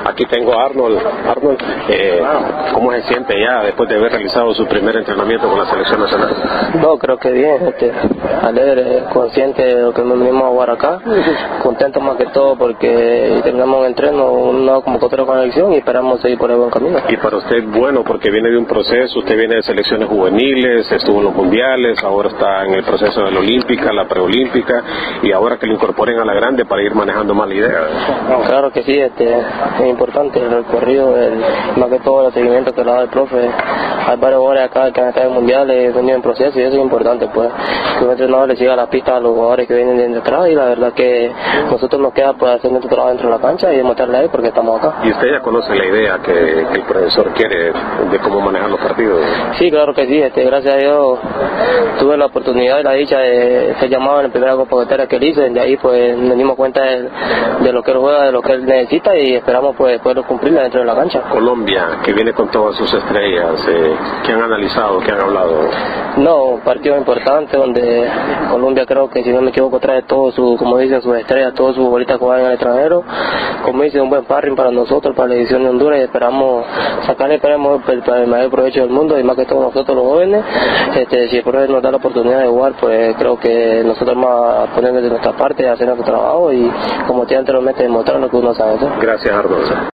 Aquí tengo a Arnold. Arnold, ¿cómo se siente ya después de haber realizado su primer entrenamiento con la selección nacional? No, creo que bien, alegre, consciente de lo que nos venimos a jugar acá, contento más que todo porque terminamos un entreno, una convocatoria con la selección y esperamos seguir por el buen camino. Y para usted, bueno, porque viene de un proceso, usted viene de selecciones juveniles, estuvo en los mundiales, ahora está en el proceso de la olímpica, la preolímpica, y ahora que lo incorporen a la grande para ir manejando más la idea. Claro que sí, es importante el recorrido, más que todo el seguimiento que le da el profe. Hay varios jugadores acá que han estado en mundiales, venido en proceso y eso es importante, pues, que un entrenador le siga la pista a los jugadores que vienen de detrás y la verdad que nosotros nos queda pues hacer nuestro trabajo dentro de la cancha y demostrarle a él porque estamos acá. ¿Y usted ya conoce la idea que el profesor quiere de cómo manejar los partidos? Sí, claro que sí, gracias a Dios tuve la oportunidad y la dicha de ser llamado en la primera convocatoria que él hizo, de ahí pues nos dimos cuenta de lo que él juega, de lo que él necesita y esperamos pues poderlo cumplir dentro de la cancha. Colombia, que viene con todas sus estrellas, ¿qué han analizado, qué han hablado? No, un partido importante donde Colombia creo que si no me equivoco trae todo su, como dicen, sus estrellas, todos sus futbolistas que juegan en el extranjero. Como dice, un buen sparring para nosotros, para la edición de Honduras y esperamos sacarle el mayor provecho del mundo y más que todos nosotros los jóvenes. Si el profe nos da la oportunidad de jugar, pues creo que nosotros vamos a poner de nuestra parte, a hacer nuestro trabajo y como te anteriormente demostrar lo que uno sabe hacer. Gracias, Arnold.